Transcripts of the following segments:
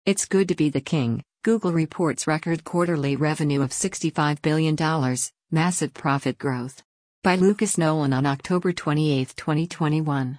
It's good to be the king. Google reports record quarterly revenue of $65 billion, massive profit growth. By Lucas Nolan on October 28, 2021.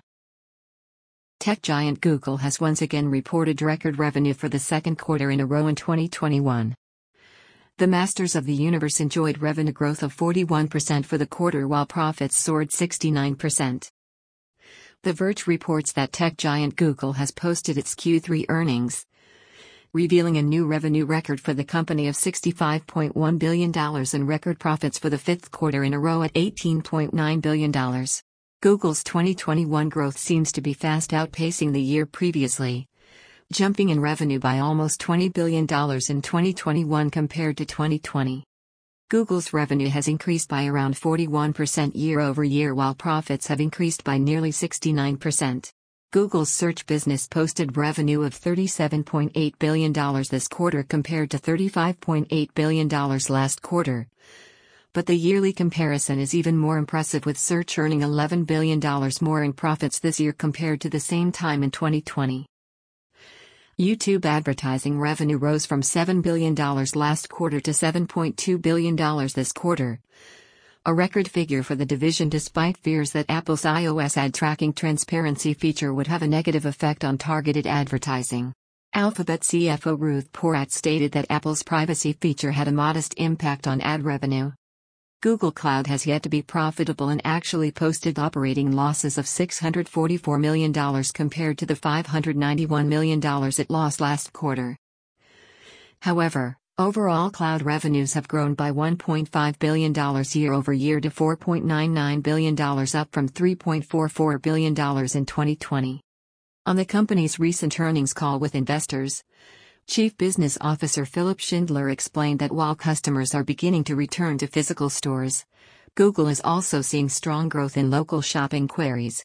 Tech giant Google has once again reported record revenue for the second quarter in a row in 2021. The masters of the universe enjoyed revenue growth of 41% for the quarter while profits soared 69%. The Verge reports that tech giant Google has posted its Q3 earnings, revealing a new revenue record for the company of $65.1 billion and record profits for the fifth quarter in a row at $18.9 billion. Google's 2021 growth seems to be fast outpacing the year previously, jumping in revenue by almost $20 billion in 2021 compared to 2020. Google's revenue has increased by around 41% year over year while profits have increased by nearly 69%. Google's search business posted revenue of $37.8 billion this quarter compared to $35.8 billion last quarter. But the yearly comparison is even more impressive, with search earning $11 billion more in profits this year compared to the same time in 2020. YouTube advertising revenue rose from $7 billion last quarter to $7.2 billion this quarter, a record figure for the division despite fears that Apple's iOS ad tracking transparency feature would have a negative effect on targeted advertising. Alphabet CFO Ruth Porat stated that Apple's privacy feature had a modest impact on ad revenue. Google Cloud has yet to be profitable and actually posted operating losses of $644 million compared to the $591 million it lost last quarter. However, overall cloud revenues have grown by $1.5 billion year over year to $4.99 billion, up from $3.44 billion in 2020. On the company's recent earnings call with investors, Chief Business Officer Philipp Schindler explained that while customers are beginning to return to physical stores, Google is also seeing strong growth in local shopping queries.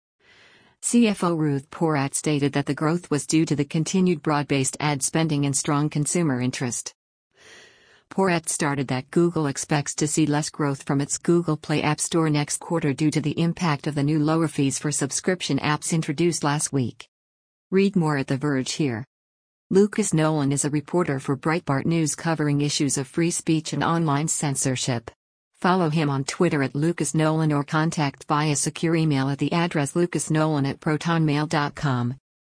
CFO Ruth Porat stated that the growth was due to the continued broad-based ad spending and strong consumer interest. Porat started that Google expects to see less growth from its Google Play App Store next quarter due to the impact of the new lower fees for subscription apps introduced last week. Read more at The Verge here. Lucas Nolan is a reporter for Breitbart News covering issues of free speech and online censorship. Follow him on Twitter at Lucas Nolan or contact via secure email at the address lucasnolan@protonmail.com.